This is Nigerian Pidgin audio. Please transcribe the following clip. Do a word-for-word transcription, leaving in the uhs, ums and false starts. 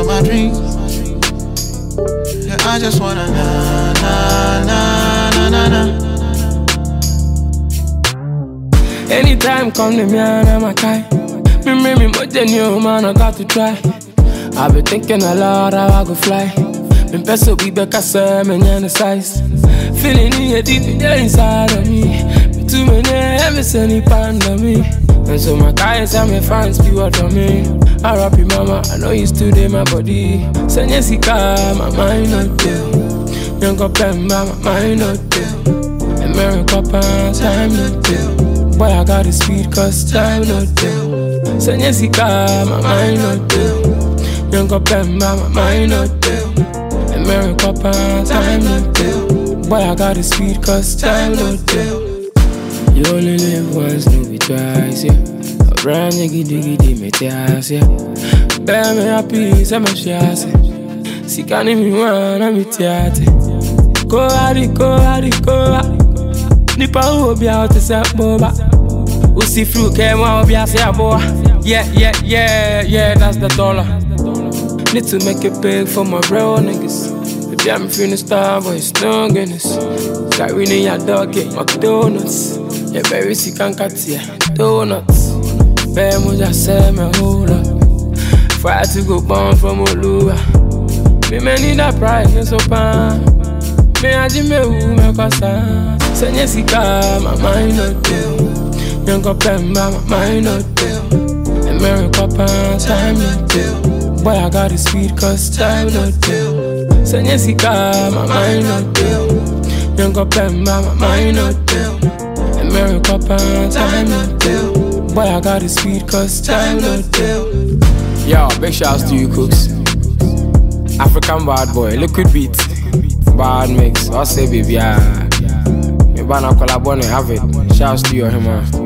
of my dreams. Yeah, I just wanna na na na na na na. Anytime come to me and I'm a guy. Me me me more than you, man, I got to try. I've been thinking a lot how I go fly. Me peso be back as a man and the size. Feeling it deep inside of me. Me too many ever any pan on me. And so my guys and my fans be what on me. I rap you mama, I know you still there my body. Send your sika, my mind not there. Young up and my mind not there. America pan, time not there. Boy, I got the speed cause time not there. Send your sika, my mind not there. Young up and my mind not there. America pan, time not there. Boy, I got the speed cause time not there. You only live once, no be twice, yeah. A brand nigga diggy di me tears, yeah. Bear me happy, say me share, si kani mi wana mi tiate. Go hadi, go hadi, go hadi. Nipa uobi out to say boba. Usi flu came out be say boy. Yeah, yeah, yeah, yeah, that's the dollar. Need to make it big for my real niggas. If I'm feeling star, boy, it's no goodness. Got we need your dog, get McDonald's. Yeah, very sick and cat, yeah, donuts. Bear moja say me hold up. Fry to go born from Oluwa. Me me need a pride, me so pan. Me a Jimmy who me kosa. Send your sika, my mind not there. Young up and my mind not there. America pan, time not there. Boy, I got the speed cause time not there. Send your sika, my mind not there. Young up and my mind not there. America pan, time not there. Boy, I got the speed cause time not there. Yo, big shouts to you cooks. African bad boy, liquid beat. Bad mix, I'll say baby, yeah. Me banna collab on it, have it. Shouts to you, man.